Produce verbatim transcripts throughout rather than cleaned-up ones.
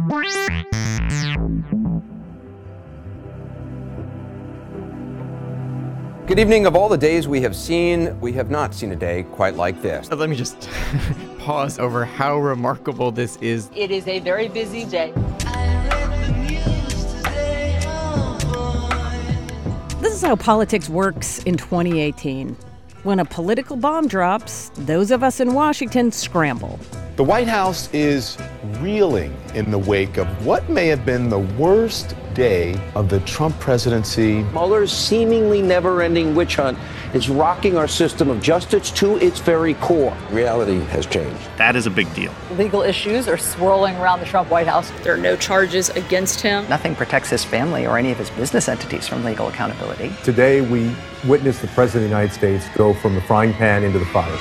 Good evening. Of all the days we have seen, we have not seen a day quite like this. Let me just pause over how remarkable this is. It is a very busy day. This is how politics works in twenty eighteen. When a political bomb drops, those of us in Washington scramble. The White House is reeling in the wake of what may have been the worst day of the Trump presidency. Mueller's seemingly never-ending witch hunt is rocking our system of justice to its very core. Reality has changed. That is a big deal. Legal issues are swirling around the Trump White House. There are no charges against him. Nothing protects his family or any of his business entities from legal accountability. Today, we witnessed the President of the United States go from the frying pan into the fire.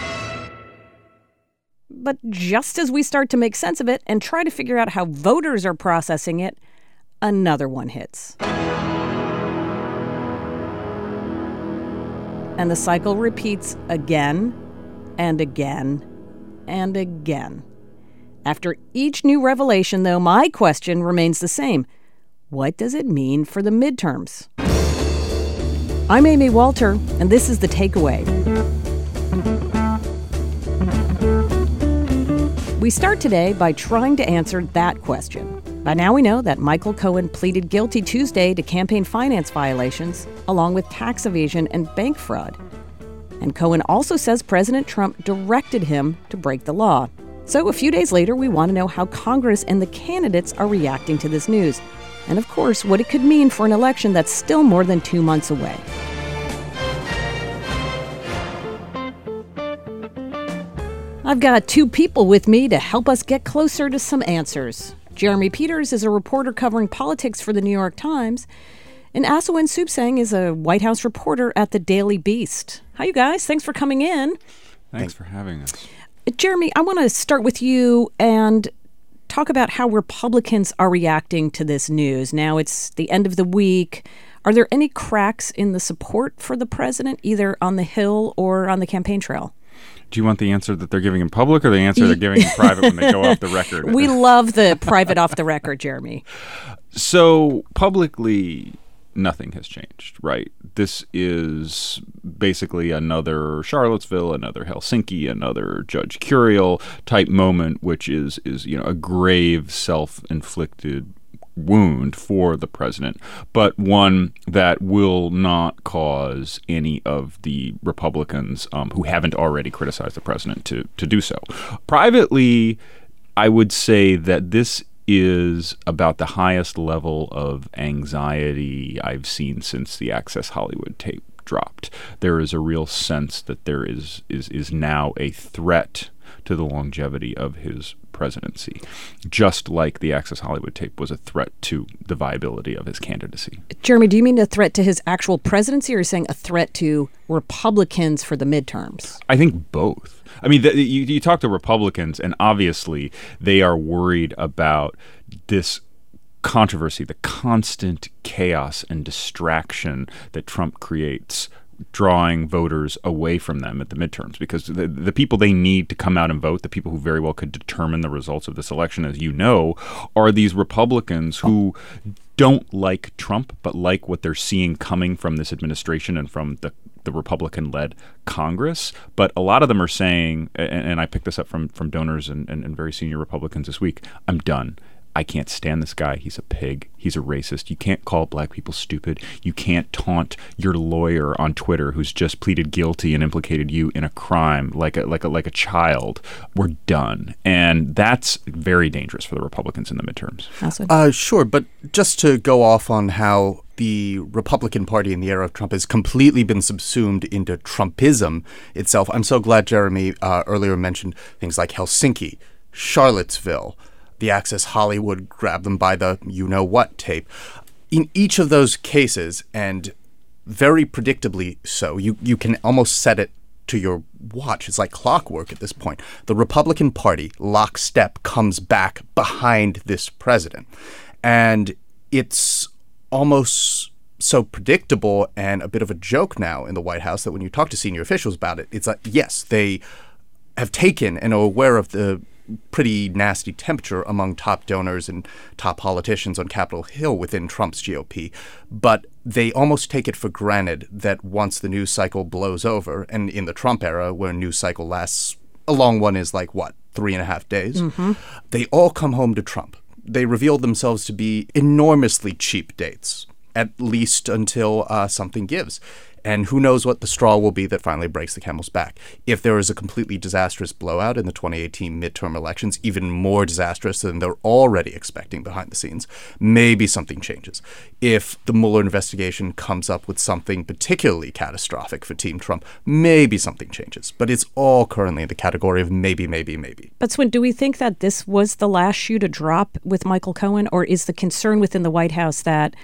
But just as we start to make sense of it and try to figure out how voters are processing it, another one hits. And the cycle repeats again and again and again. After each new revelation, though, my question remains the same. What does it mean for the midterms? I'm Amy Walter, and this is The Takeaway. We start today by trying to answer that question. By now we know that Michael Cohen pleaded guilty Tuesday to campaign finance violations, along with tax evasion and bank fraud. And Cohen also says President Trump directed him to break the law. So a few days later, we want to know how Congress and the candidates are reacting to this news. And of course, what it could mean for an election that's still more than two months away. I've got two people with me to help us get closer to some answers. Jeremy Peters is a reporter covering politics for the New York Times, and Asawin Subsang is a White House reporter at the Daily Beast. Hi, you guys. Thanks for coming in. Thanks for having us. Jeremy, I want to start with you and talk about how Republicans are reacting to this news. Now it's the end of the week. Are there any cracks in the support for the president, either on the Hill or on the campaign trail? Do you want the answer that they're giving in public or the answer they're giving in private when they go off the record? We love the private off the record, Jeremy. So publicly, nothing has changed, right? This is basically another Charlottesville, another Helsinki, another Judge Curiel type moment, which is, is you know, a grave self-inflicted wound for the president, but one that will not cause any of the Republicans um, who haven't already criticized the president to to do so. Privately, I would say that this is about the highest level of anxiety I've seen since the Access Hollywood tape dropped. There is a real sense that there is is is now a threat to the longevity of his presidency, just like the Access Hollywood tape was a threat to the viability of his candidacy. Jeremy, do you mean a threat to his actual presidency, or are you saying a threat to Republicans for the midterms? I think both. I mean, the, you, you talk to Republicans, and obviously they are worried about this controversy, the constant chaos and distraction that Trump creates, drawing voters away from them at the midterms, because the, the people they need to come out and vote, the people who very well could determine the results of this election, as you know, are these Republicans who don't like Trump, but like what they're seeing coming from this administration and from the the Republican-led Congress. But a lot of them are saying, and, and I picked this up from, from donors and, and, and very senior Republicans this week, I'm done. I can't stand this guy. He's a pig. He's a racist. You can't call black people stupid. You can't taunt your lawyer on Twitter who's just pleaded guilty and implicated you in a crime like a like a like a child. We're done. And that's very dangerous for the Republicans in the midterms. Uh, sure, but just to go off on how the Republican Party in the era of Trump has completely been subsumed into Trumpism itself. I'm so glad Jeremy uh, earlier mentioned things like Helsinki, Charlottesville, the Access Hollywood grab them by the you-know-what tape. In each of those cases, and very predictably so, you, you can almost set it to your watch. It's like clockwork at this point. The Republican Party, lockstep, comes back behind this president. And it's almost so predictable and a bit of a joke now in the White House that when you talk to senior officials about it, it's like, yes, they have taken and are aware of the pretty nasty temperature among top donors and top politicians on Capitol Hill within Trump's G O P. But they almost take it for granted that once the news cycle blows over, and in the Trump era, where a news cycle lasts, a long one is like, what, three and a half days? Mm-hmm. They all come home to Trump. They revealed themselves to be enormously cheap dates, at least until uh, something gives. And who knows what the straw will be that finally breaks the camel's back. If there is a completely disastrous blowout in the twenty eighteen midterm elections, even more disastrous than they're already expecting behind the scenes, maybe something changes. If the Mueller investigation comes up with something particularly catastrophic for Team Trump, maybe something changes. But it's all currently in the category of maybe, maybe, maybe. But Swin, do we think that this was the last shoe to drop with Michael Cohen, or is the concern within the White House that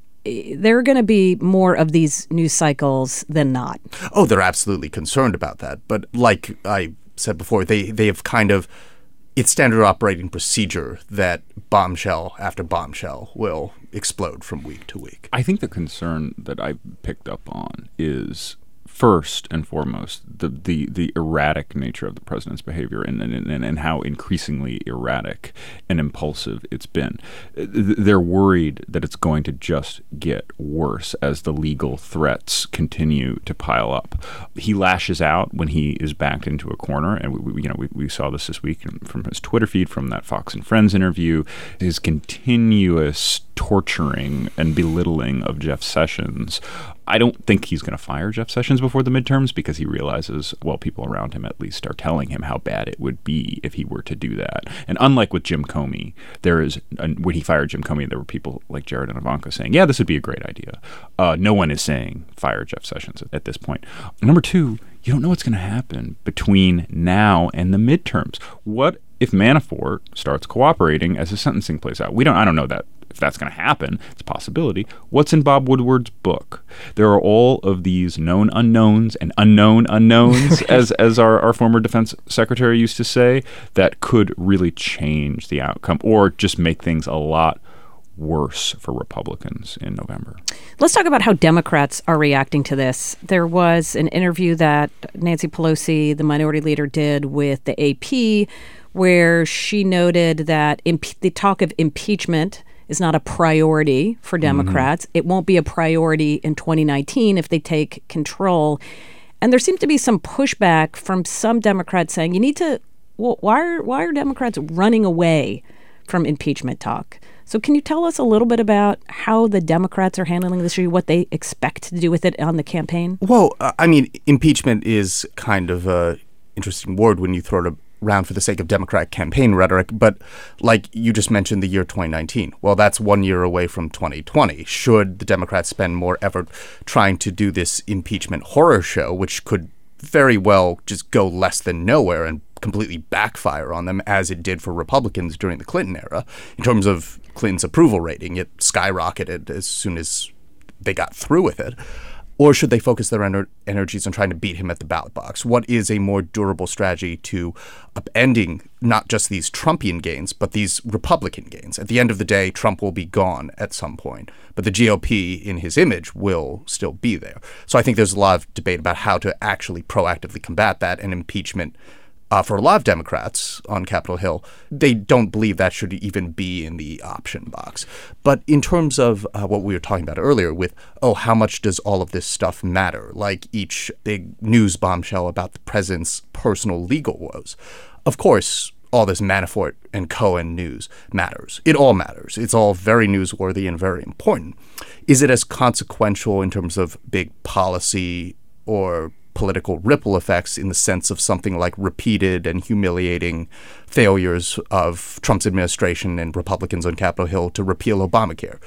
there are going to be more of these news cycles than not? Oh, they're absolutely concerned about that. But like I said before, they, they have kind of, it's standard operating procedure that bombshell after bombshell will explode from week to week. I think the concern that I picked up on is, first and foremost, the the, the erratic nature of the president's behavior and, and, and, and how increasingly erratic and impulsive it's been. They're worried that it's going to just get worse as the legal threats continue to pile up. He lashes out when he is backed into a corner, and we, we, you know we, we saw this this week from his Twitter feed, from that Fox and Friends interview, his continuous torturing and belittling of Jeff Sessions. I don't think he's going to fire Jeff Sessions before the midterms, because he realizes, well, people around him at least are telling him how bad it would be if he were to do that. And unlike with Jim Comey, there is, when he fired Jim Comey, there were people like Jared and Ivanka saying, yeah, this would be a great idea. Uh, no one is saying fire Jeff Sessions at, at this point. Number two, you don't know what's going to happen between now and the midterms. What if Manafort starts cooperating as his sentencing plays out? We don't. I don't know that. If that's going to happen, it's a possibility. What's in Bob Woodward's book? There are all of these known unknowns and unknown unknowns, as as our, our former defense secretary used to say, that could really change the outcome or just make things a lot worse for Republicans in November. Let's talk about how Democrats are reacting to this. There was an interview that Nancy Pelosi, the minority leader, did with the A P, where she noted that imp- the talk of impeachment is not a priority for Democrats. Mm-hmm. It won't be a priority in twenty nineteen if they take control. And there seems to be some pushback from some Democrats saying, you need to, well, why are, why are Democrats running away from impeachment talk? So can you tell us a little bit about how the Democrats are handling this issue, what they expect to do with it on the campaign? Well, uh, I mean, impeachment is kind of an interesting word when you throw it around for the sake of Democratic campaign rhetoric, but like you just mentioned, the year twenty nineteen. Well, that's one year away from twenty twenty. Should the Democrats spend more effort trying to do this impeachment horror show, which could very well just go less than nowhere and completely backfire on them, as it did for Republicans during the Clinton era, in terms of Clinton's approval rating? It skyrocketed as soon as they got through with it. Or should they focus their ener- energies on trying to beat him at the ballot box? What is a more durable strategy to upending not just these Trumpian gains, but these Republican gains? At the end of the day, Trump will be gone at some point, but the G O P in his image will still be there. So I think there's a lot of debate about how to actually proactively combat that, and impeachment. Uh, for a lot of Democrats on Capitol Hill, they don't believe that should even be in the option box. But in terms of uh, what we were talking about earlier with, oh, how much does all of this stuff matter? Like each big news bombshell about the president's personal legal woes. Of course, all this Manafort and Cohen news matters. It all matters. It's all very newsworthy and very important. Is it as consequential in terms of big policy or political ripple effects in the sense of something like repeated and humiliating failures of Trump's administration and Republicans on Capitol Hill to repeal Obamacare?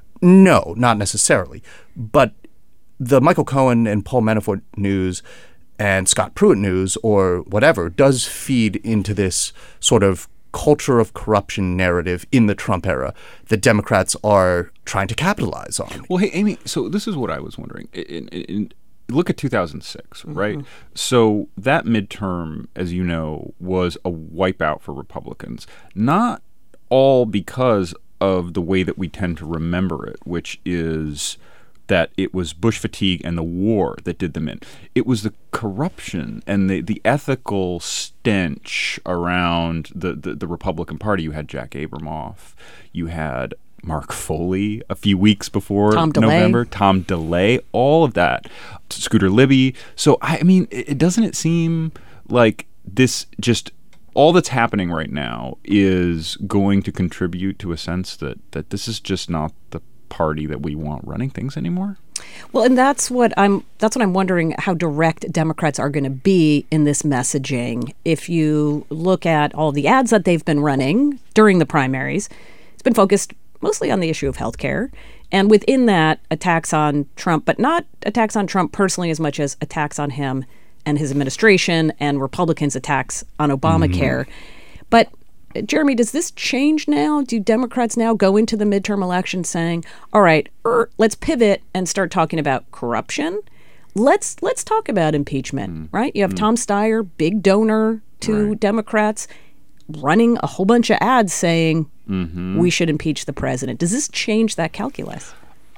No, not necessarily. But the Michael Cohen and Paul Manafort news and Scott Pruitt news or whatever does feed into this sort of culture of corruption narrative in the Trump era that Democrats are trying to capitalize on. Well, hey, Amy, so this is what I was wondering. In, in, Look at two thousand six, right? Mm-hmm. So that midterm, as you know, was a wipeout for Republicans. Not all because of the way that we tend to remember it, which is that it was Bush fatigue and the war that did them in. It was the corruption and the, the ethical stench around the, the, the Republican Party. You had Jack Abramoff. You had Mark Foley a few weeks before Tom DeLay. November. Tom DeLay. All of that. Scooter Libby. So, I, I mean, it, doesn't it seem like this just... all that's happening right now is going to contribute to a sense that, that this is just not the party that we want running things anymore? Well, and that's what I'm that's what I'm wondering, how direct Democrats are going to be in this messaging. If you look at all the ads that they've been running during the primaries, it's been focused mostly on the issue of health care. And within that, attacks on Trump, but not attacks on Trump personally as much as attacks on him and his administration, and Republicans' attacks on Obamacare. Mm-hmm. But, Jeremy, does this change now? Do Democrats now go into the midterm election saying, all right, er, let's pivot and start talking about corruption? Let's let's talk about impeachment, mm-hmm. right? You have mm-hmm. Tom Steyer, big donor to right. Democrats, running a whole bunch of ads saying mm-hmm. we should impeach the president. Does this change that calculus?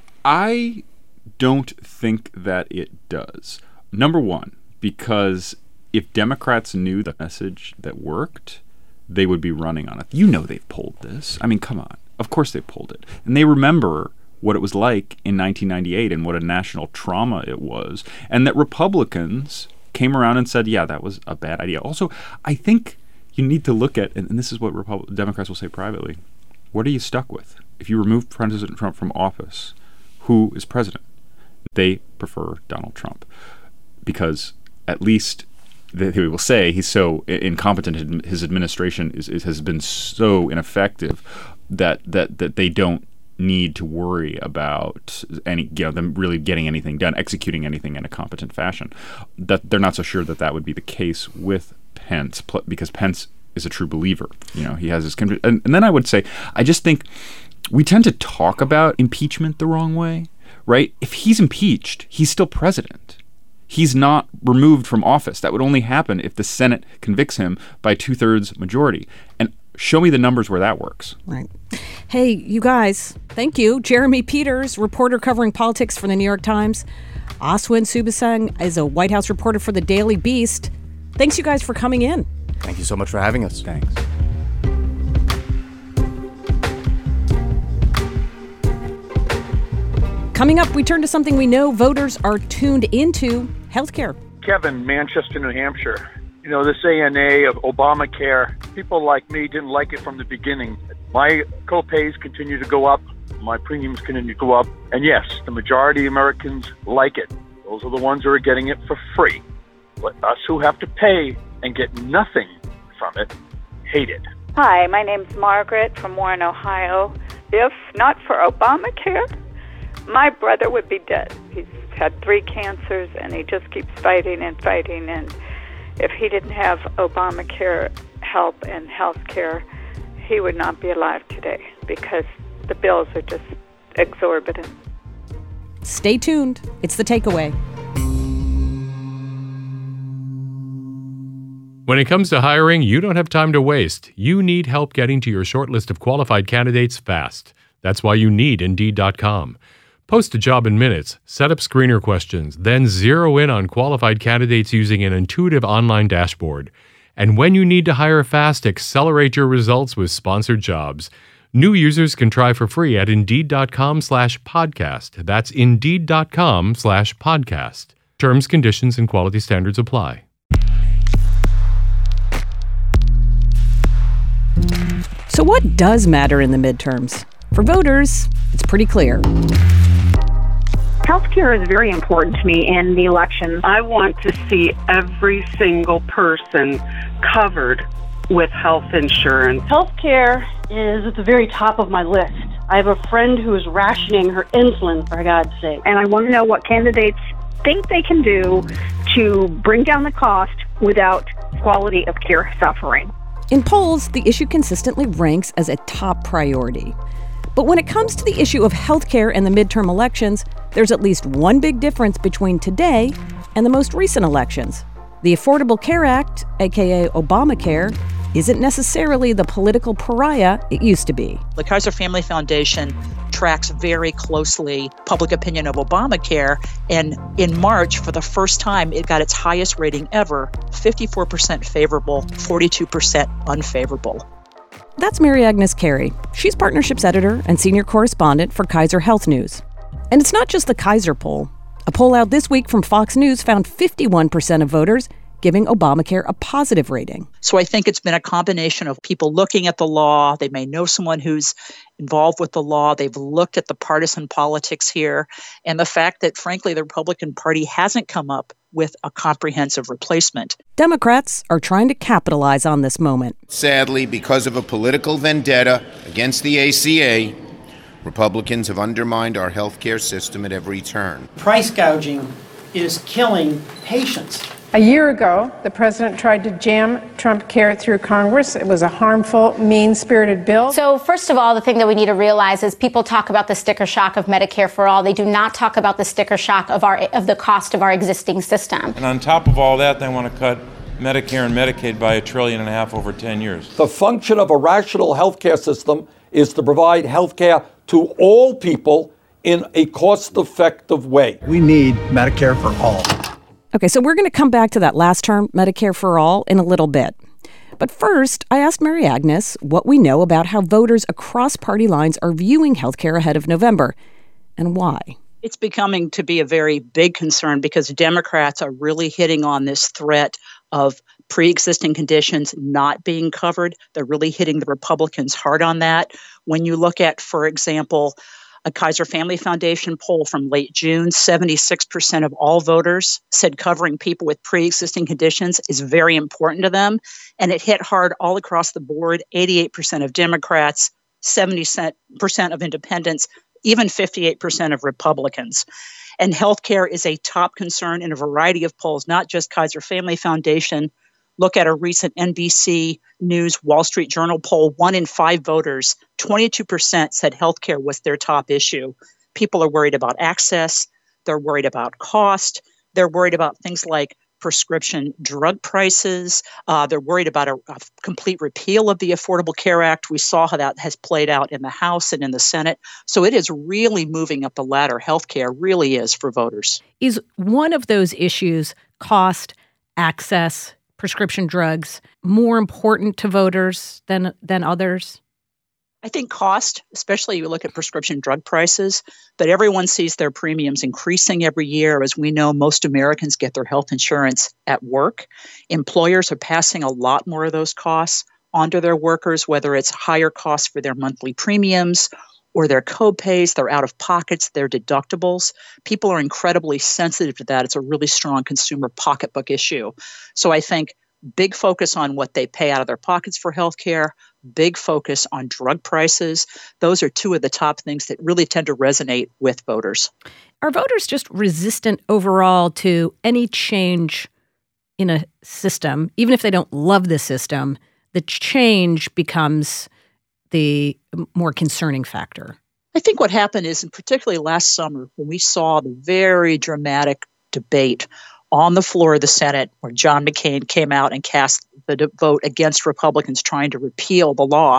I don't think that it does. Number one, because if Democrats knew the message that worked, they would be running on it. You know they've pulled this. I mean, come on. Of course they pulled it. And they remember what it was like in nineteen ninety-eight and what a national trauma it was. And that Republicans came around and said, yeah, that was a bad idea. Also, I think you need to look at, and this is what Repub- Democrats will say privately, what are you stuck with? If you remove President Trump from office, who is president? They prefer Donald Trump because at least they will say he's so incompetent, his administration is, is, has been so ineffective that, that that they don't need to worry about any, you know, them really getting anything done, executing anything in a competent fashion. That they're not so sure that that would be the case with Pence, because Pence is a true believer. You know, he has his and, and then I would say, I just think we tend to talk about impeachment the wrong way, right? If he's impeached, he's still president. He's not removed from office. That would only happen if the Senate convicts him by two-thirds majority. And show me the numbers where that works. Right. Hey, you guys, thank you. Jeremy Peters, reporter covering politics for the New York Times. Aswin Suebasang is a White House reporter for the Daily Beast. Thanks, you guys, for coming in. Thank you so much for having us. Thanks. Coming up, we turn to something we know voters are tuned into, healthcare. Kevin, Manchester, New Hampshire. You know, this A N A of Obamacare, people like me didn't like it from the beginning. My co-pays continue to go up. My premiums continue to go up. And yes, the majority of Americans like it. Those are the ones who are getting it for free. But us who have to pay and get nothing from it, hate it. Hi, my name's Margaret from Warren, Ohio. If not for Obamacare, my brother would be dead. He's had three cancers, and he just keeps fighting and fighting. And if he didn't have Obamacare help and health care, he would not be alive today because the bills are just exorbitant. Stay tuned. It's The Takeaway. When it comes to hiring, you don't have time to waste. You need help getting to your short list of qualified candidates fast. That's why you need Indeed dot com. Post a job in minutes, set up screener questions, then zero in on qualified candidates using an intuitive online dashboard. And when you need to hire fast, accelerate your results with sponsored jobs. New users can try for free at Indeed dot com slash podcast. That's Indeed dot com slash podcast. Terms, conditions, and quality standards apply. So what does matter in the midterms? For voters, it's pretty clear. Healthcare is very important to me in the election. I want to see every single person covered with health insurance. Healthcare is at the very top of my list. I have a friend who is rationing her insulin, for God's sake. And I want to know what candidates think they can do to bring down the cost without quality of care suffering. In polls, the issue consistently ranks as a top priority. But when it comes to the issue of healthcare and the midterm elections, there's at least one big difference between today and the most recent elections. The Affordable Care Act, aka Obamacare, isn't necessarily the political pariah it used to be. The Kaiser Family Foundation tracks very closely public opinion of Obamacare. And in March, for the first time, it got its highest rating ever, fifty-four percent favorable, forty-two percent unfavorable. That's Mary Agnes Carey. She's partnerships editor and senior correspondent for Kaiser Health News. And it's not just the Kaiser poll. A poll out this week from Fox News found fifty-one percent of voters giving Obamacare a positive rating. So I think it's been a combination of people looking at the law. They may know someone who's involved with the law. They've looked at the partisan politics here. And the fact that, frankly, the Republican Party hasn't come up with a comprehensive replacement. Democrats are trying to capitalize on this moment. Sadly, because of a political vendetta against the A C A, Republicans have undermined our health care system at every turn. Price gouging is killing patients. A year ago, the president tried to jam Trump Care through Congress. It was a harmful, mean-spirited bill. So first of all, the thing that we need to realize is people talk about the sticker shock of Medicare for All. They do not talk about the sticker shock of our of the cost of our existing system. And on top of all that, they want to cut Medicare and Medicaid by a trillion and a half over ten years. The function of a rational health care system is to provide health care to all people in a cost-effective way. We need Medicare for all. Okay, so we're going to come back to that last term, Medicare for All, in a little bit. But first, I asked Mary Agnes what we know about how voters across party lines are viewing healthcare ahead of November, and why. It's becoming to be a very big concern because Democrats are really hitting on this threat of pre-existing conditions not being covered. They're really hitting the Republicans hard on that. When you look at, for example, a Kaiser Family Foundation poll from late June, seventy-six percent of all voters said covering people with pre-existing conditions is very important to them. And it hit hard all across the board, eighty-eight percent of Democrats, seventy percent of independents, even fifty-eight percent of Republicans. And healthcare is a top concern in a variety of polls, not just Kaiser Family Foundation. Look at a recent N B C News Wall Street Journal poll. One in five voters, twenty-two percent said healthcare was their top issue. People are worried about access. They're worried about cost. They're worried about things like prescription drug prices. Uh, they're worried about a, a complete repeal of the Affordable Care Act. We saw how that has played out in the House and in the Senate. So it is really moving up the ladder. Healthcare really is for voters. Is one of those issues, cost, access, prescription drugs, more important to voters than than others? I think cost, especially you look at prescription drug prices, but everyone sees their premiums increasing every year. As we know, most Americans get their health insurance at work. Employers are passing a lot more of those costs onto their workers, whether it's higher costs for their monthly premiums or their co-pays, their out-of-pockets, their deductibles. People are incredibly sensitive to that. It's a really strong consumer pocketbook issue. So I think big focus on what they pay out of their pockets for healthcare, big focus on drug prices. Those are two of the top things that really tend to resonate with voters. Are voters just resistant overall to any change in a system? Even if they don't love the system, the change becomes the more concerning factor? I think what happened is, and particularly last summer, when we saw the very dramatic debate on the floor of the Senate where John McCain came out and cast the de- vote against Republicans trying to repeal the law.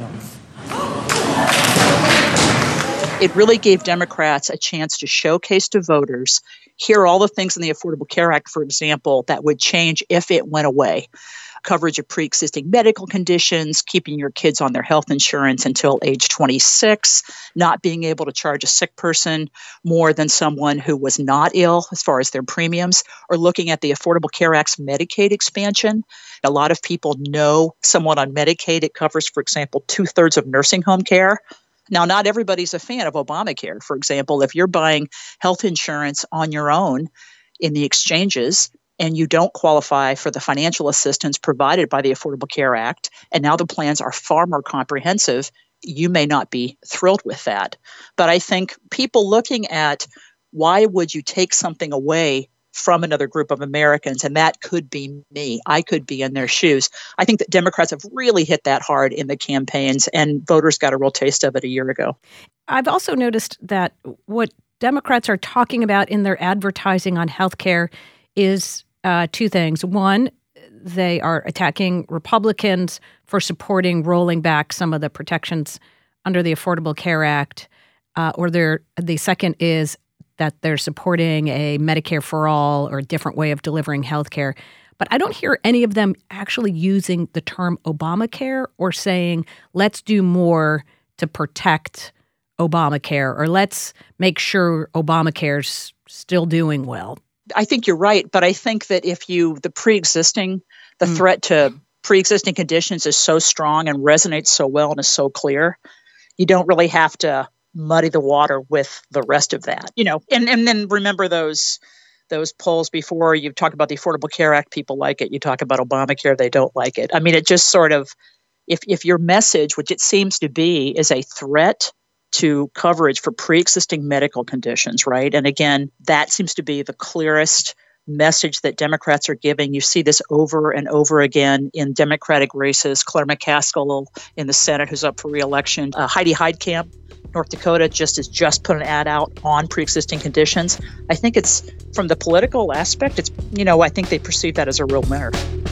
It really gave Democrats a chance to showcase to voters, here are all the things in the Affordable Care Act, for example, that would change if it went away. Coverage of pre-existing medical conditions, keeping your kids on their health insurance until age twenty-six, not being able to charge a sick person more than someone who was not ill as far as their premiums, or looking at the Affordable Care Act's Medicaid expansion. A lot of people know someone on Medicaid. It covers, for example, two-thirds of nursing home care. Now, not everybody's a fan of Obamacare. For example, if you're buying health insurance on your own in the exchanges, and you don't qualify for the financial assistance provided by the Affordable Care Act, and now the plans are far more comprehensive, you may not be thrilled with that. But I think people looking at why would you take something away from another group of Americans, and that could be me, I could be in their shoes. I think that Democrats have really hit that hard in the campaigns, and voters got a real taste of it a year ago. I've also noticed that what Democrats are talking about in their advertising on healthcare is uh, two things. One, they are attacking Republicans for supporting rolling back some of the protections under the Affordable Care Act. uh, or they're, the second is that they're supporting a Medicare for all or a different way of delivering health care. But I don't hear any of them actually using the term Obamacare or saying, let's do more to protect Obamacare, or let's make sure Obamacare's still doing well. I think you're right, but I think that if you, the pre-existing, the Mm. threat to pre-existing conditions is so strong and resonates so well and is so clear, you don't really have to muddy the water with the rest of that, you know. And and then remember those those polls before. You talk about the Affordable Care Act, people like it. You talk about Obamacare, they don't like it. I mean, it just sort of, if if your message, which it seems to be, is a threat to coverage for pre-existing medical conditions, right? And again, that seems to be the clearest message that Democrats are giving. You see this over and over again in Democratic races. Claire McCaskill in the Senate, who's up for re-election. Uh, Heidi Heitkamp, North Dakota, just has just put an ad out on pre-existing conditions. I think it's, from the political aspect, it's, you know, I think they perceive that as a real winner.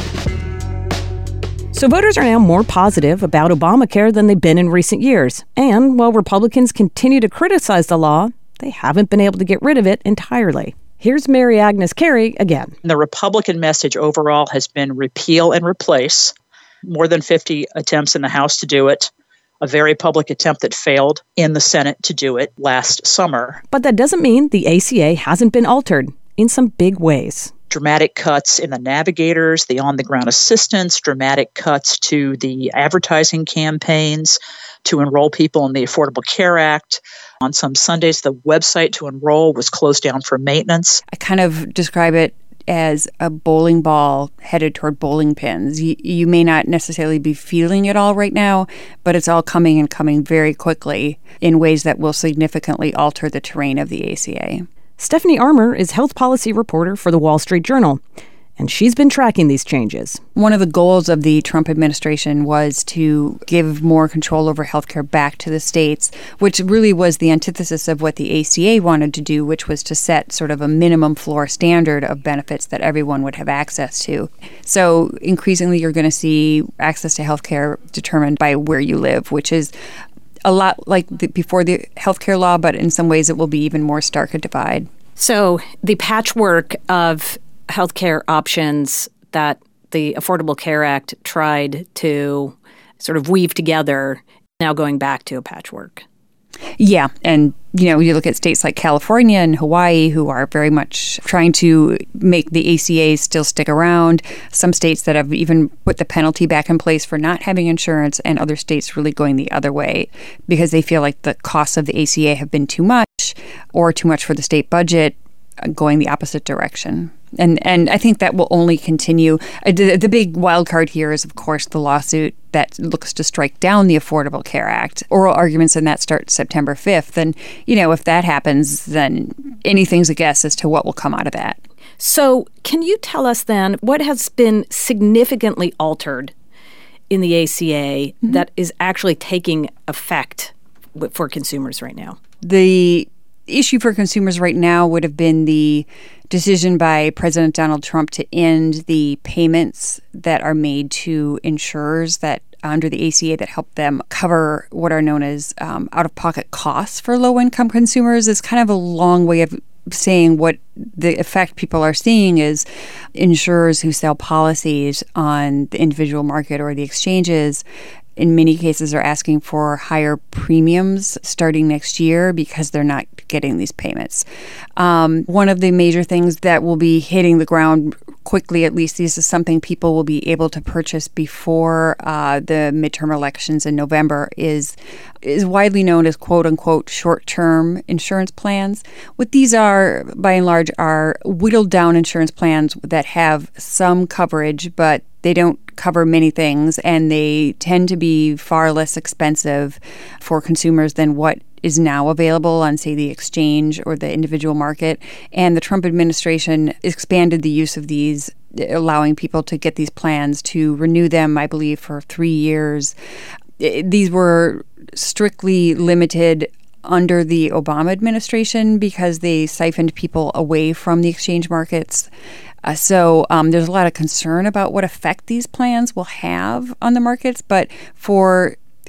So voters are now more positive about Obamacare than they've been in recent years. And while Republicans continue to criticize the law, they haven't been able to get rid of it entirely. Here's Mary Agnes Carey again. The Republican message overall has been repeal and replace. More than fifty attempts in the House to do it. A very public attempt that failed in the Senate to do it last summer. But that doesn't mean the A C A hasn't been altered in some big ways. Dramatic cuts in the navigators, the on-the-ground assistance, dramatic cuts to the advertising campaigns to enroll people in the Affordable Care Act. On some Sundays, the website to enroll was closed down for maintenance. I kind of describe it as a bowling ball headed toward bowling pins. You, you may not necessarily be feeling it all right now, but it's all coming and coming very quickly in ways that will significantly alter the terrain of the A C A. Stephanie Armour is health policy reporter for the Wall Street Journal, and she's been tracking these changes. One of the goals of the Trump administration was to give more control over healthcare back to the states, which really was the antithesis of what the A C A wanted to do, which was to set sort of a minimum floor standard of benefits that everyone would have access to. So increasingly, you're going to see access to healthcare determined by where you live, which is a lot like the, before the healthcare law, but in some ways it will be even more stark a divide. So the patchwork of healthcare options that the Affordable Care Act tried to sort of weave together, now going back to a patchwork. Yeah, and you know, you look at states like California and Hawaii, who are very much trying to make the A C A still stick around. Some states that have even put the penalty back in place for not having insurance, and other states really going the other way because they feel like the costs of the A C A have been too much or too much for the state budget, going the opposite direction. And and I think that will only continue. The, the big wild card here is, of course, the lawsuit that looks to strike down the Affordable Care Act. Oral arguments in that start September fifth. And, you know, if that happens, then anything's a guess as to what will come out of that. So can you tell us then what has been significantly altered in the A C A mm-hmm. that is actually taking effect for consumers right now? The issue for consumers right now would have been the decision by President Donald Trump to end the payments that are made to insurers that under the A C A that help them cover what are known as um, out-of-pocket costs for low-income consumers. Is kind of a long way of saying what the effect people are seeing is insurers who sell policies on the individual market or the exchanges in many cases are asking for higher premiums starting next year because they're not getting these payments. Um, one of the major things that will be hitting the ground quickly, at least this is something people will be able to purchase before uh, the midterm elections in November, is is widely known as quote-unquote short-term insurance plans. What these are, by and large, are whittled-down insurance plans that have some coverage, but they don't cover many things, and they tend to be far less expensive for consumers than what is now available on, say, the exchange or the individual market. And the Trump administration expanded the use of these, allowing people to get these plans, to renew them, I believe, for three years. These were strictly limited under the Obama administration because they siphoned people away from the exchange markets. Uh, so um, there's a lot of concern about what effect these plans will have on the markets. But for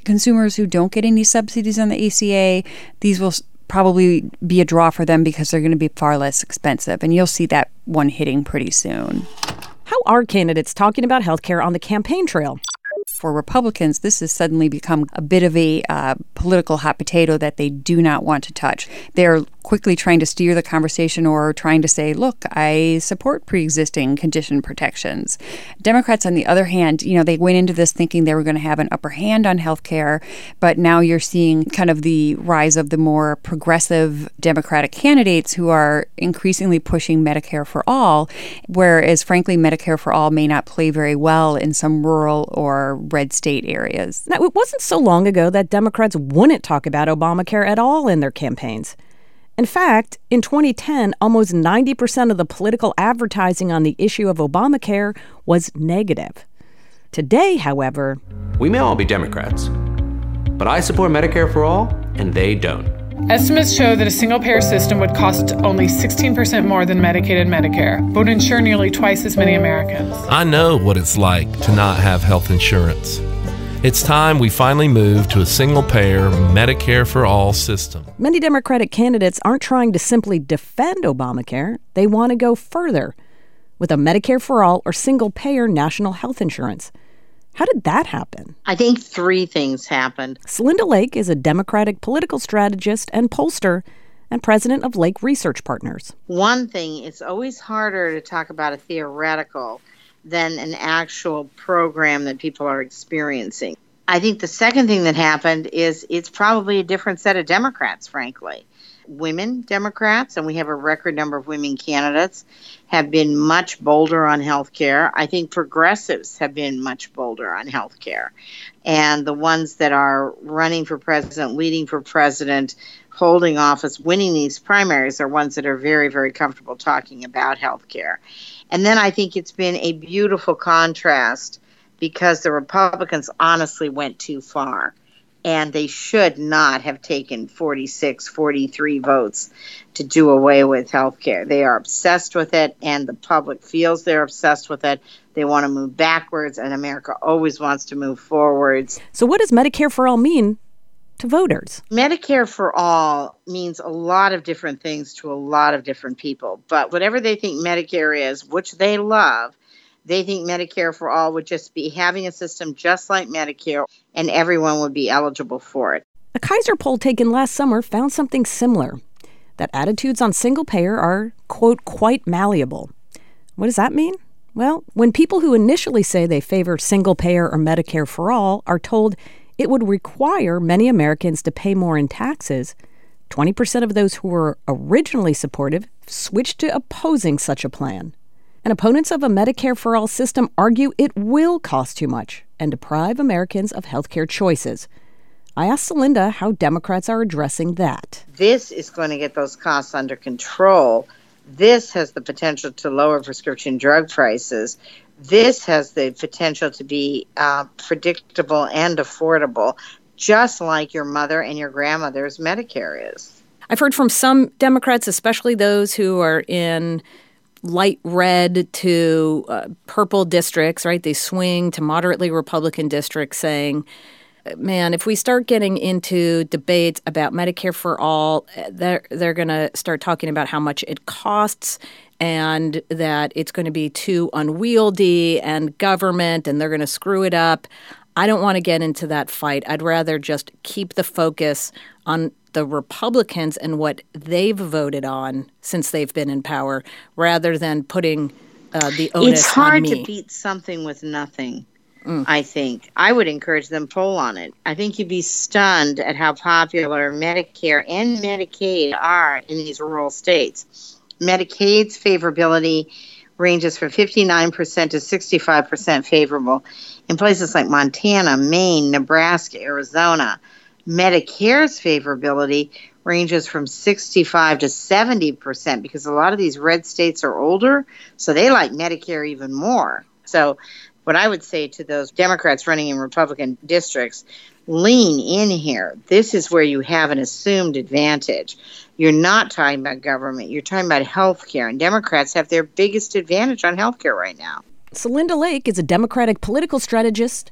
consumers who don't get any subsidies on the A C A, these will probably be a draw for them because they're going to be far less expensive. And you'll see that one hitting pretty soon. How are candidates talking about healthcare on the campaign trail? For Republicans, this has suddenly become a bit of a uh, political hot potato that they do not want to touch. They're quickly trying to steer the conversation or trying to say, look, I support pre-existing condition protections. Democrats, on the other hand, you know, they went into this thinking they were going to have an upper hand on health care, but now you're seeing kind of the rise of the more progressive Democratic candidates who are increasingly pushing Medicare for all, whereas, frankly, Medicare for all may not play very well in some rural or red state areas. Now, it wasn't so long ago that Democrats wouldn't talk about Obamacare at all in their campaigns. In fact, in twenty ten, almost ninety percent of the political advertising on the issue of Obamacare was negative. Today, however, we may all be Democrats, but I support Medicare for all, and they don't. Estimates show that a single-payer system would cost only sixteen percent more than Medicaid and Medicare, but would insure nearly twice as many Americans. I know what it's like to not have health insurance. It's time we finally move to a single-payer Medicare for all system. Many Democratic candidates aren't trying to simply defend Obamacare. They want to go further with a Medicare for all or single-payer national health insurance. How did that happen? I think three things happened. Celinda Lake is a Democratic political strategist and pollster and president of Lake Research Partners. One thing, it's always harder to talk about a theoretical than an actual program that people are experiencing. I think the second thing that happened is it's probably a different set of Democrats, frankly. Women Democrats, and we have a record number of women candidates, have been much bolder on health care. I think progressives have been much bolder on health care. And the ones that are running for president, leading for president, holding office, winning these primaries are ones that are very, very comfortable talking about health care. And then I think it's been a beautiful contrast because the Republicans honestly went too far. And they should not have taken forty-six, forty-three votes to do away with health care. They are obsessed with it, and the public feels they're obsessed with it. They want to move backwards, and America always wants to move forwards. So what does Medicare for all mean to voters? Medicare for all means a lot of different things to a lot of different people. But whatever they think Medicare is, which they love, they think Medicare for all would just be having a system just like Medicare, and everyone would be eligible for it. A Kaiser poll taken last summer found something similar, that attitudes on single payer are, quote, quite malleable. What does that mean? Well, when people who initially say they favor single payer or Medicare for all are told it would require many Americans to pay more in taxes, twenty percent of those who were originally supportive switched to opposing such a plan. And opponents of a Medicare for all system argue it will cost too much and deprive Americans of health care choices. I asked Celinda how Democrats are addressing that. This is going to get those costs under control. This has the potential to lower prescription drug prices. This has the potential to be uh, predictable and affordable, just like your mother and your grandmother's Medicare is. I've heard from some Democrats, especially those who are in light red to uh, purple districts, right? They swing to moderately Republican districts saying, man, if we start getting into debates about Medicare for all, they're, they're going to start talking about how much it costs and that it's going to be too unwieldy and government and they're going to screw it up. I don't want to get into that fight. I'd rather just keep the focus on the Republicans and what they've voted on since they've been in power, rather than putting uh, the onus on me. It's hard to beat something with nothing, mm. I think. I would encourage them to poll on it. I think you'd be stunned at how popular Medicare and Medicaid are in these rural states. Medicaid's favorability ranges from fifty-nine percent to sixty-five percent favorable. In places like Montana, Maine, Nebraska, Arizona, Medicare's favorability ranges from sixty-five to seventy percent because a lot of these red states are older, so they like Medicare even more. So what I would say to those Democrats running in Republican districts, lean in here. This is where you have an assumed advantage. You're not talking about government. You're talking about health care, and Democrats have their biggest advantage on health care right now. Celinda Lake is a Democratic political strategist,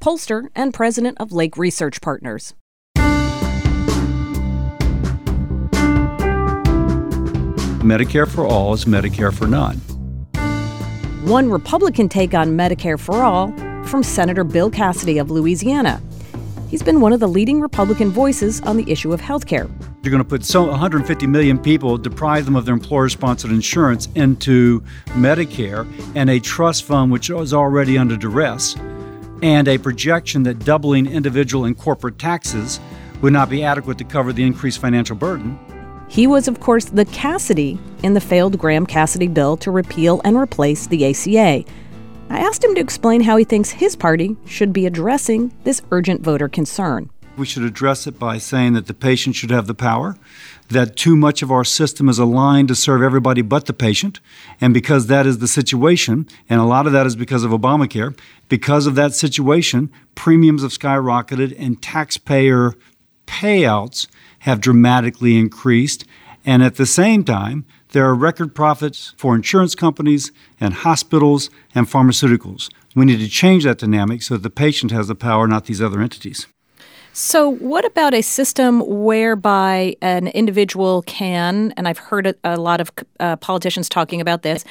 pollster and president of Lake Research Partners. Medicare for all is Medicare for none. One Republican take on Medicare for all from Senator Bill Cassidy of Louisiana. He's been one of the leading Republican voices on the issue of health care. You're going to put so one hundred fifty million people, deprive them of their employer-sponsored insurance into Medicare and a trust fund which is already under duress, and a projection that doubling individual and corporate taxes would not be adequate to cover the increased financial burden. He was, of course, the Cassidy in the failed Graham-Cassidy bill to repeal and replace the A C A. I asked him to explain how he thinks his party should be addressing this urgent voter concern. We should address it by saying that the patient should have the power, that too much of our system is aligned to serve everybody but the patient, and because that is the situation, and a lot of that is because of Obamacare, because of that situation, premiums have skyrocketed and taxpayer payouts have dramatically increased, and at the same time, there are record profits for insurance companies and hospitals and pharmaceuticals. We need to change that dynamic so that the patient has the power, not these other entities. So what about a system whereby an individual can, and I've heard a, a lot of uh, politicians talking about this,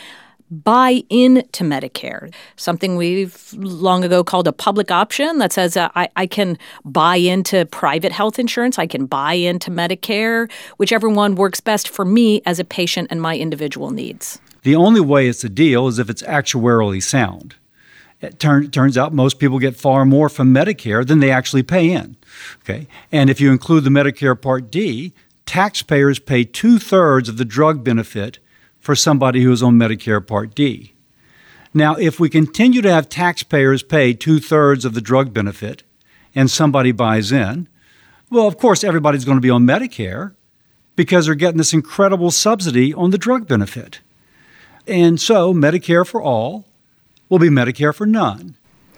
buy into Medicare, something we've long ago called a public option that says uh, I, I can buy into private health insurance, I can buy into Medicare, whichever one works best for me as a patient and my individual needs. The only way it's a deal is if it's actuarially sound. It turn, turns out most people get far more from Medicare than they actually pay in. Okay, and if you include the Medicare Part D, taxpayers pay two-thirds of the drug benefit for somebody who is on Medicare Part D. Now, if we continue to have taxpayers pay two-thirds of the drug benefit and somebody buys in, well, of course, everybody's going to be on Medicare because they're getting this incredible subsidy on the drug benefit. And so Medicare for all will be Medicare for none.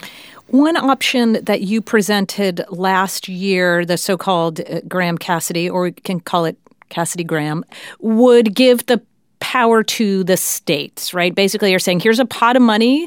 One option that you presented last year, the so-called Graham-Cassidy, or we can call it Cassidy-Graham, would give the power to the states, right? Basically, you're saying, here's a pot of money,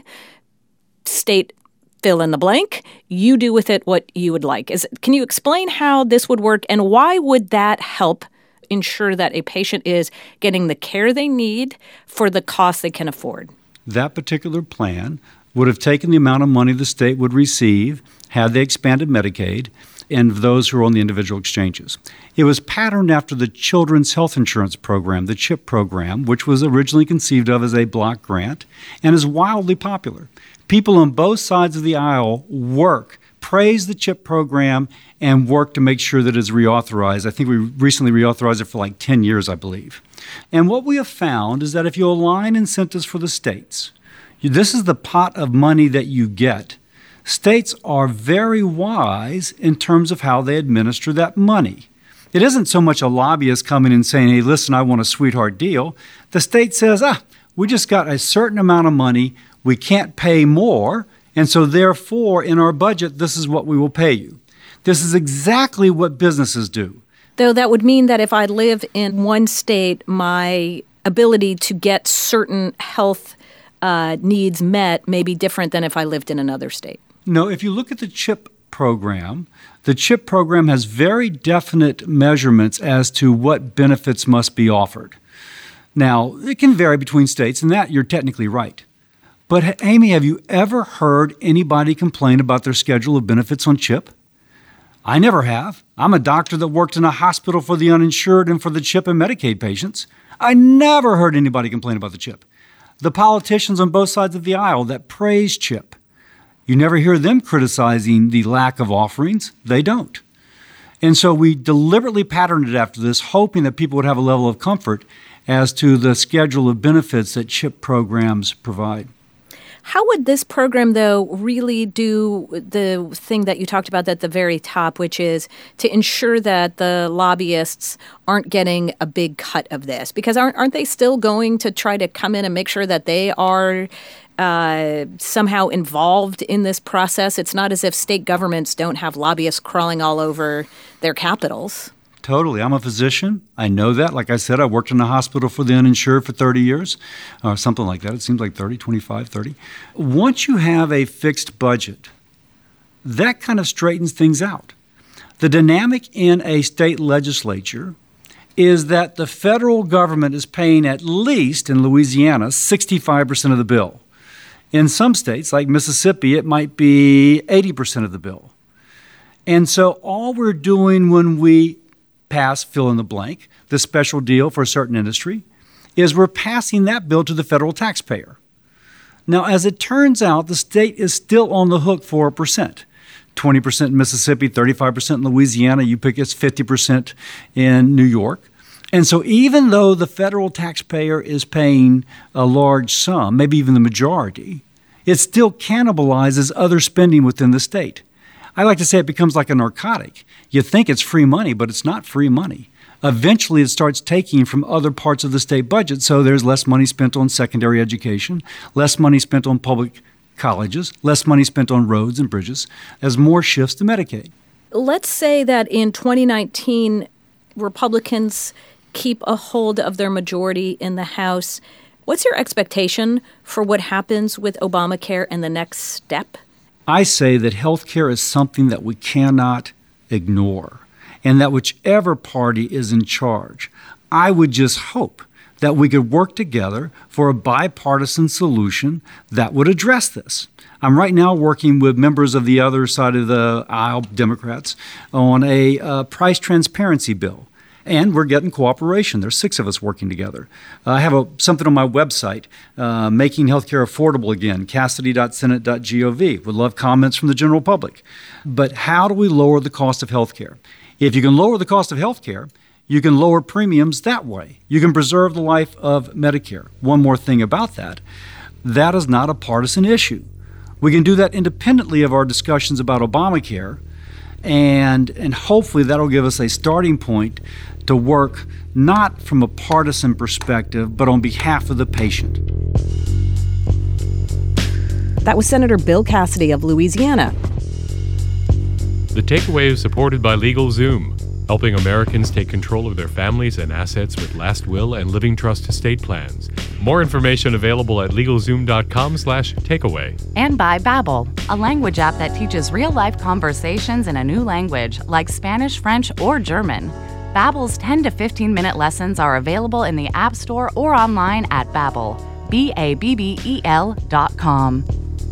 state fill in the blank, you do with it what you would like. Is, can you explain how this would work, and why would that help ensure that a patient is getting the care they need for the cost they can afford? That particular plan would have taken the amount of money the state would receive had they expanded Medicaid and those who are on the individual exchanges. It was patterned after the Children's Health Insurance Program, the CHIP program, which was originally conceived of as a block grant and is wildly popular. People on both sides of the aisle work, praise the CHIP program, and work to make sure that it's reauthorized. I think we recently reauthorized it for like ten years, I believe. And what we have found is that if you align incentives for the states, this is the pot of money that you get. States are very wise in terms of how they administer that money. It isn't so much a lobbyist coming and saying, hey, listen, I want a sweetheart deal. The state says, ah, we just got a certain amount of money. We can't pay more. And so therefore, in our budget, this is what we will pay you. This is exactly what businesses do. Though that would mean that if I live in one state, my ability to get certain health uh, needs met may be different than if I lived in another state. No, if you look at the CHIP program, the CHIP program has very definite measurements as to what benefits must be offered. Now, it can vary between states, and that you're technically right. But, Amy, have you ever heard anybody complain about their schedule of benefits on CHIP? I never have. I'm a doctor that worked in a hospital for the uninsured and for the CHIP and Medicaid patients. I never heard anybody complain about the CHIP. The politicians on both sides of the aisle that praise CHIP, you never hear them criticizing the lack of offerings. They don't. And so we deliberately patterned it after this, hoping that people would have a level of comfort as to the schedule of benefits that CHIP programs provide. How would this program, though, really do the thing that you talked about at the very top, which is to ensure that the lobbyists aren't getting a big cut of this? Because aren't, aren't they still going to try to come in and make sure that they are uh, somehow involved in this process? It's not as if state governments don't have lobbyists crawling all over their capitals. Totally. I'm a physician. I know that. Like I said, I worked in a hospital for the uninsured for thirty years, or something like that. It seems like thirty, twenty-five, thirty. Once you have a fixed budget, that kind of straightens things out. The dynamic in a state legislature is that the federal government is paying at least, in Louisiana, sixty-five percent of the bill. In some states, like Mississippi, it might be eighty percent of the bill. And so all we're doing when we pass fill in the blank, the special deal for a certain industry, is we're passing that bill to the federal taxpayer. Now, as it turns out, the state is still on the hook for a percent. twenty percent in Mississippi, thirty-five percent in Louisiana, you pick it's fifty percent in New York. And so even though the federal taxpayer is paying a large sum, maybe even the majority, it still cannibalizes other spending within the state. I like to say it becomes like a narcotic. You think it's free money, but it's not free money. Eventually, it starts taking from other parts of the state budget, so there's less money spent on secondary education, less money spent on public colleges, less money spent on roads and bridges, as more shifts to Medicaid. Let's say that in twenty nineteen, Republicans keep a hold of their majority in the House. What's your expectation for what happens with Obamacare and the next step? I say that health care is something that we cannot ignore, and that whichever party is in charge, I would just hope that we could work together for a bipartisan solution that would address this. I'm right now working with members of the other side of the aisle, Democrats, on a uh, price transparency bill. And we're getting cooperation. There's six of us working together. Uh, I have a, something on my website, uh, Making Healthcare Affordable Again, cassidy dot senate dot gov. Would love comments from the general public. But how do we lower the cost of healthcare? If you can lower the cost of healthcare, you can lower premiums that way. You can preserve the life of Medicare. One more thing about that, that is not a partisan issue. We can do that independently of our discussions about Obamacare, and, and hopefully that'll give us a starting point to work not from a partisan perspective, but on behalf of the patient. That was Senator Bill Cassidy of Louisiana. The Takeaway is supported by LegalZoom, helping Americans take control of their families and assets with last will and living trust estate plans. More information available at LegalZoom.com slash takeaway. And by Babbel, a language app that teaches real-life conversations in a new language like Spanish, French, or German. Babbel's ten to fifteen minute lessons are available in the App Store or online at Babbel, B A B B E L dot com.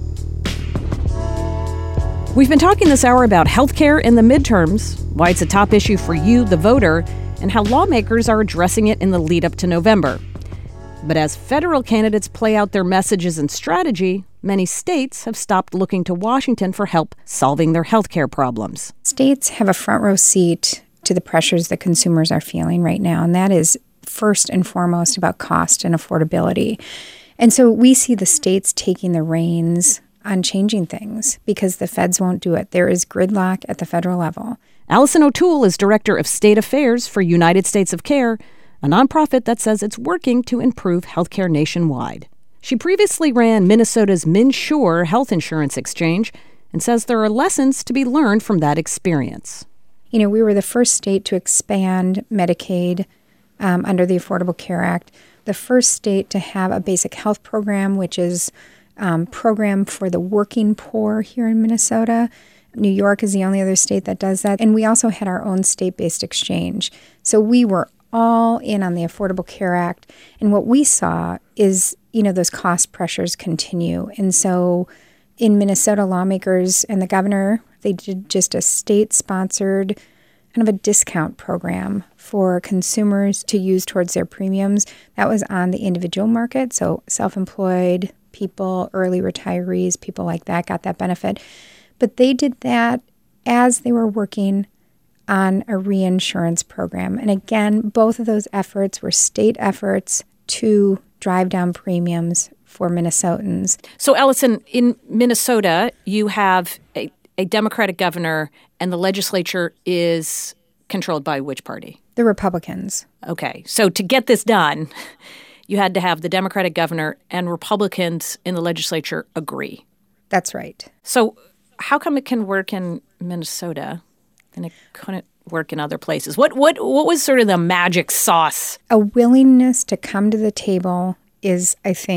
We've been talking this hour about healthcare in the midterms, why it's a top issue for you, the voter, and how lawmakers are addressing it in the lead up to November. But as federal candidates play out their messages and strategy, many states have stopped looking to Washington for help solving their healthcare problems. States have a front row seat to the pressures that consumers are feeling right now, and that is first and foremost about cost and affordability. And so we see the states taking the reins on changing things because the feds won't do it. There is gridlock at the federal level. Allison O'Toole is Director of State Affairs for United States of Care, a nonprofit that says it's working to improve healthcare nationwide. She previously ran Minnesota's MNsure Health Insurance Exchange and says there are lessons to be learned from that experience. You know, we were the first state to expand Medicaid um, under the Affordable Care Act, the first state to have a basic health program, which is um, program for the working poor here in Minnesota. New York is the only other state that does that. And we also had our own state-based exchange. So we were all in on the Affordable Care Act. And what we saw is, you know, those cost pressures continue. And so in Minnesota, lawmakers and the governor, they did just a state-sponsored kind of a discount program for consumers to use towards their premiums. That was on the individual market, so self-employed people, early retirees, people like that got that benefit. But they did that as they were working on a reinsurance program. And again, both of those efforts were state efforts to drive down premiums for Minnesotans. So, Allison, in Minnesota, you have a, a Democratic governor, and the legislature is controlled by which party? The Republicans. Okay. So to get this done, you had to have the Democratic governor and Republicans in the legislature agree. That's right. So how come it can work in Minnesota and it couldn't work in other places? What what what was sort of the magic sauce? A willingness to come to the table is, I think,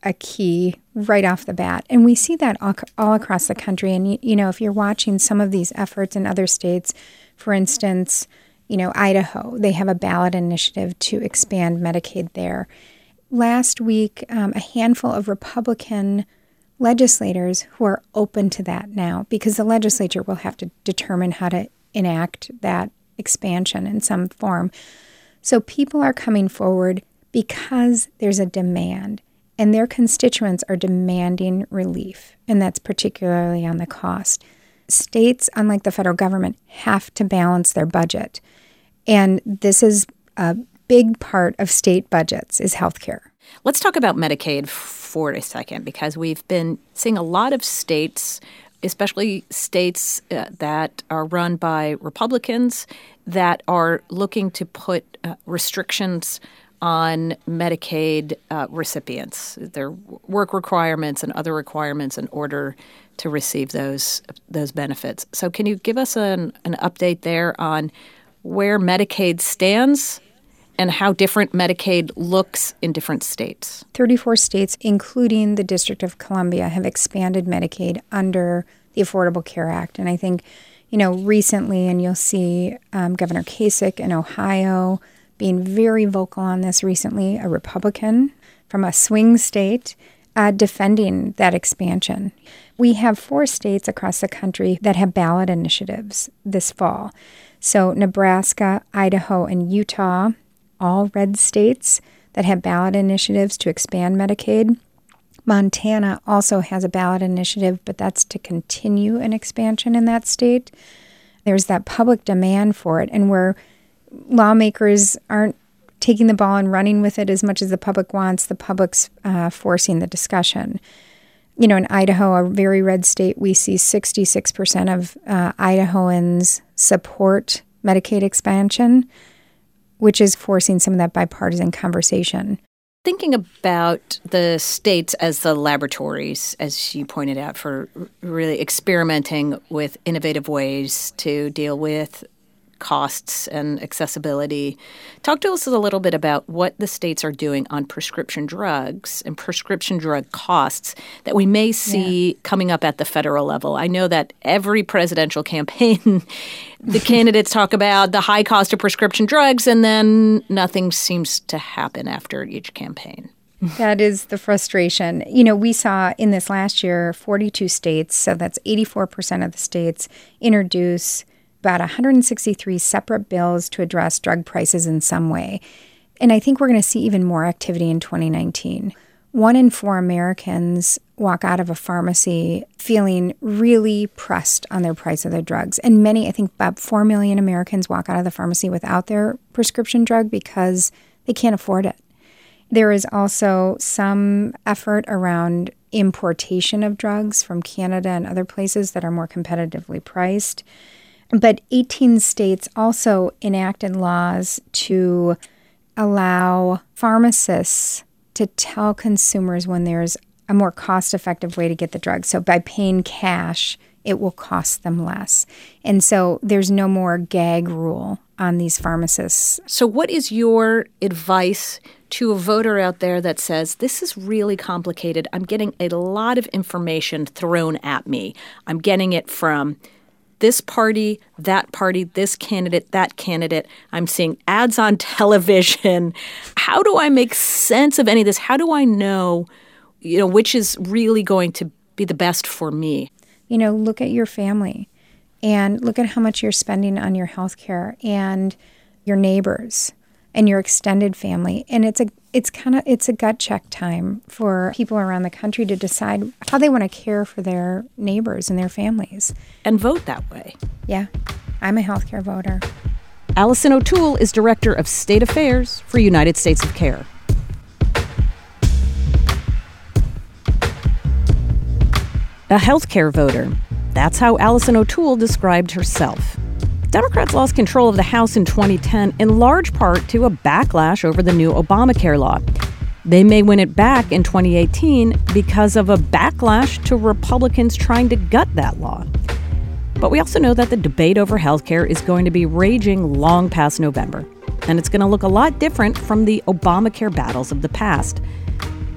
a key right off the bat. And we see that all, all across the country. And, you, you know, if you're watching some of these efforts in other states, for instance, you know, Idaho, they have a ballot initiative to expand Medicaid there. Last week, um, a handful of Republican legislators who are open to that now, because the legislature will have to determine how to enact that expansion in some form. So people are coming forward because there's a demand, and their constituents are demanding relief, and that's particularly on the cost. States, unlike the federal government, have to balance their budget, and this is a big part of state budgets is healthcare. Let's talk about Medicaid for a second, because we've been seeing a lot of states, especially states uh, that are run by Republicans, that are looking to put uh, restrictions on Medicaid uh, recipients, their work requirements and other requirements in order to receive those those benefits. So can you give us an, an update there on where Medicaid stands and how different Medicaid looks in different states? thirty-four states, including the District of Columbia, have expanded Medicaid under the Affordable Care Act. And I think, you know, recently, and you'll see um, Governor Kasich in Ohio being very vocal on this recently, a Republican from a swing state, uh, defending that expansion. We have four states across the country that have ballot initiatives this fall. So Nebraska, Idaho, and Utah, all red states that have ballot initiatives to expand Medicaid. Montana also has a ballot initiative, but that's to continue an expansion in that state. There's that public demand for it, and where lawmakers aren't taking the ball and running with it as much as the public wants, the public's uh, forcing the discussion. You know, in Idaho, a very red state, we see sixty-six percent of uh, Idahoans support Medicaid expansion, which is forcing some of that bipartisan conversation. Thinking about the states as the laboratories, as you pointed out, for really experimenting with innovative ways to deal with costs and accessibility. Talk to us a little bit about what the states are doing on prescription drugs and prescription drug costs that we may see yeah. coming up at the federal level. I know that every presidential campaign, the candidates talk about the high cost of prescription drugs, and then nothing seems to happen after each campaign. That is the frustration. You know, we saw in this last year, forty-two states, so that's eighty-four percent of the states, introduce about one hundred sixty-three separate bills to address drug prices in some way. And I think we're going to see even more activity in twenty nineteen. One in four Americans walk out of a pharmacy feeling really pressed on their price of their drugs. And many, I think about four million Americans walk out of the pharmacy without their prescription drug because they can't afford it. There is also some effort around importation of drugs from Canada and other places that are more competitively priced. But eighteen states also enacted laws to allow pharmacists to tell consumers when there's a more cost-effective way to get the drug. So by paying cash, it will cost them less. And so there's no more gag rule on these pharmacists. So what is your advice to a voter out there that says, this is really complicated. I'm getting a lot of information thrown at me. I'm getting it from this party, that party, this candidate, that candidate. I'm seeing ads on television. How do I make sense of any of this? How do I know, you know, which is really going to be the best for me? You know, look at your family and look at how much you're spending on your health care and your neighbors and your extended family. And it's a it's kind of it's a gut check time for people around the country to decide how they want to care for their neighbors and their families. And vote that way. Yeah. I'm a healthcare voter. Allison O'Toole is Director of State Affairs for United States of Care. A healthcare voter. That's how Allison O'Toole described herself. Democrats lost control of the House in twenty ten in large part to a backlash over the new Obamacare law. They may win it back in twenty eighteen because of a backlash to Republicans trying to gut that law. But we also know that the debate over health care is going to be raging long past November, and it's going to look a lot different from the Obamacare battles of the past.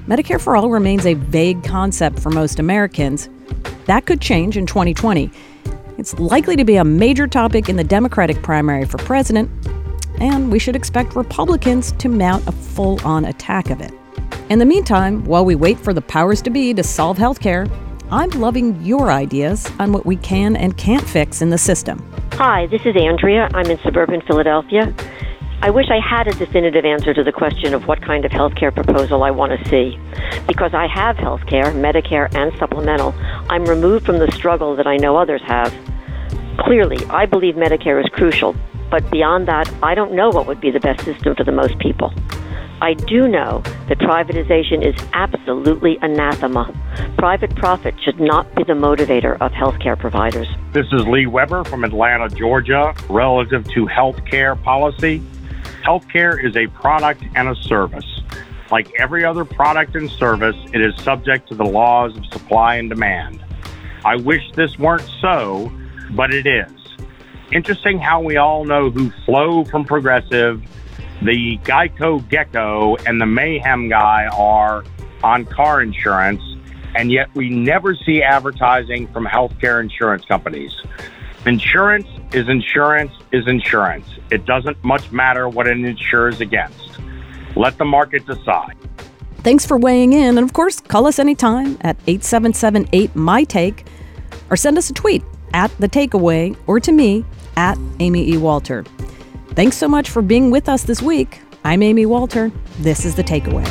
Medicare for All remains a vague concept for most Americans. That could change in twenty twenty. It's likely to be a major topic in the Democratic primary for president, and we should expect Republicans to mount a full-on attack of it. In the meantime, while we wait for the powers to be to solve healthcare, I'm loving your ideas on what we can and can't fix in the system. Hi, this is Andrea. I'm in suburban Philadelphia. I wish I had a definitive answer to the question of what kind of health care proposal I want to see. Because I have health care, Medicare, and supplemental, I'm removed from the struggle that I know others have. Clearly, I believe Medicare is crucial, but beyond that, I don't know what would be the best system for the most people. I do know that privatization is absolutely anathema. Private profit should not be the motivator of healthcare providers. This is Lee Weber from Atlanta, Georgia. Relative to healthcare policy, healthcare is a product and a service. Like every other product and service, it is subject to the laws of supply and demand. I wish this weren't so, but it is. Interesting how we all know who Flo from Progressive, the Geico Gecko, and the Mayhem guy are on car insurance, and yet we never see advertising from healthcare insurance companies. Insurance is insurance is insurance. It doesn't much matter what it insures against. Let the market decide. Thanks for weighing in, and of course, call us anytime at eight seven seven eight M Y Take, or send us a tweet at The Takeaway, or to me at Amy E. Walter. Thanks so much for being with us this week. I'm Amy Walter. This is The Takeaway.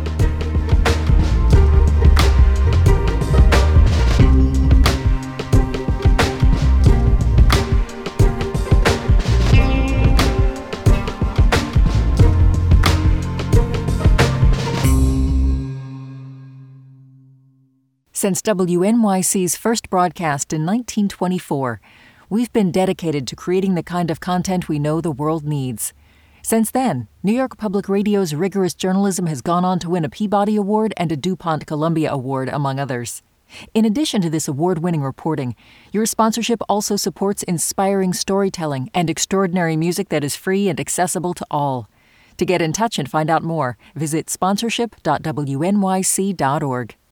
Since W N Y C's first broadcast in nineteen twenty-four, we've been dedicated to creating the kind of content we know the world needs. Since then, New York Public Radio's rigorous journalism has gone on to win a Peabody Award and a DuPont Columbia Award, among others. In addition to this award-winning reporting, your sponsorship also supports inspiring storytelling and extraordinary music that is free and accessible to all. To get in touch and find out more, visit sponsorship dot w n y c dot org.